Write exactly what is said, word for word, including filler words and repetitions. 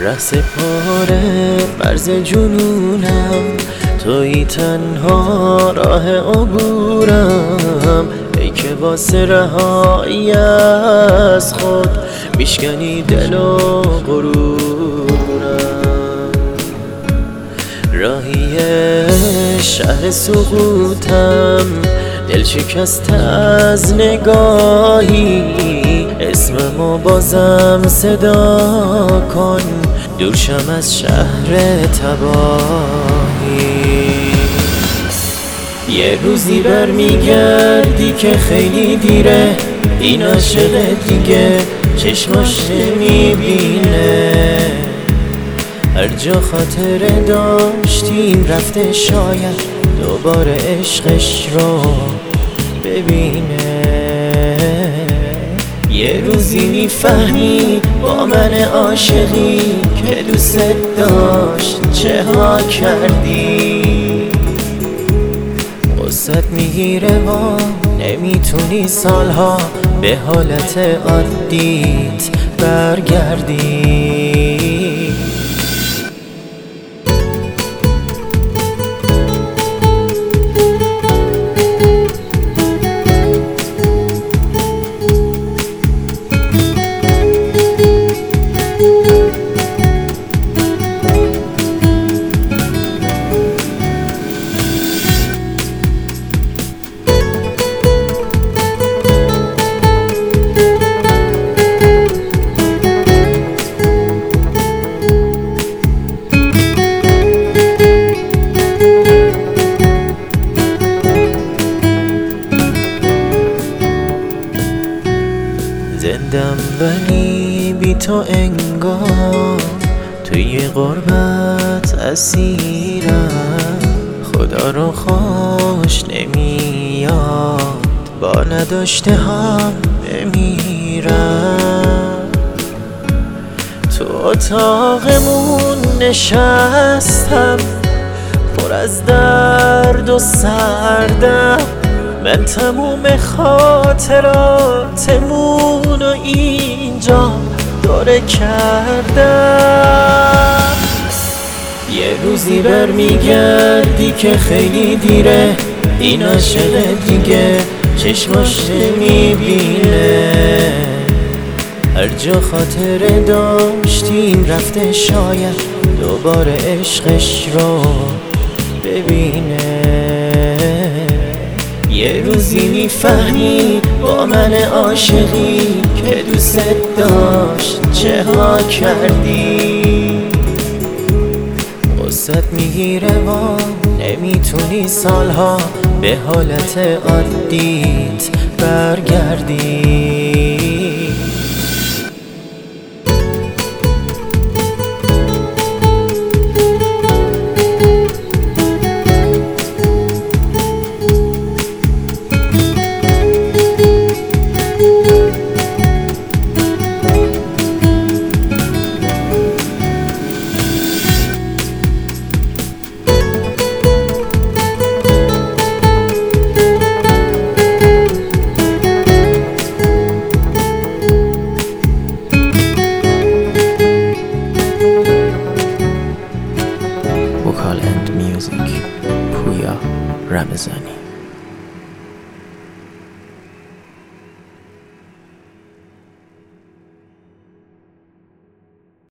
رس پاره مرز جنونم، توی تنها راه عبورم. ای که واسه رهایی از خود میشکنی دل و غرورم. راهی شهر سقوطم، دل شکست از نگاهی. اسممو بازم صدا کن، دورشم از شهر تباهی. یه روزی برمیگردی که خیلی دیره، این عاشق دیگه چشماش نمیبینه. هر جا خاطره داشتیم رفته، شاید دوباره عشقش رو ببینه. یه روزی میفهمی با من عاشقی که دوست داشت چه ها کردی. قصت میگیره و نمیتونی سالها به حالت عادیت برگردی. زندم ولی بی تو انگار، توی غربت اسیرم. خدا رو خوش نمیاد با نداشته هم بمیرم. تو اتاقمون نشستم پر از درد و سردم. من تموم خاطراتمون رو اینجا دوره کردم. یه روزی برمیگردی که خیلی دیره، این عاشق دیگه چشماش نمیبینه. هر جا خاطره داشتیم رفته، شاید دوباره عشقش رو ببینه. یه روزی میفهمی با من عاشقی که دوست داشت چه ها کردی. قصت میگیره و نمیتونی سالها به حالت عادیت برگردی. Vocal and music, Puya Ramazani.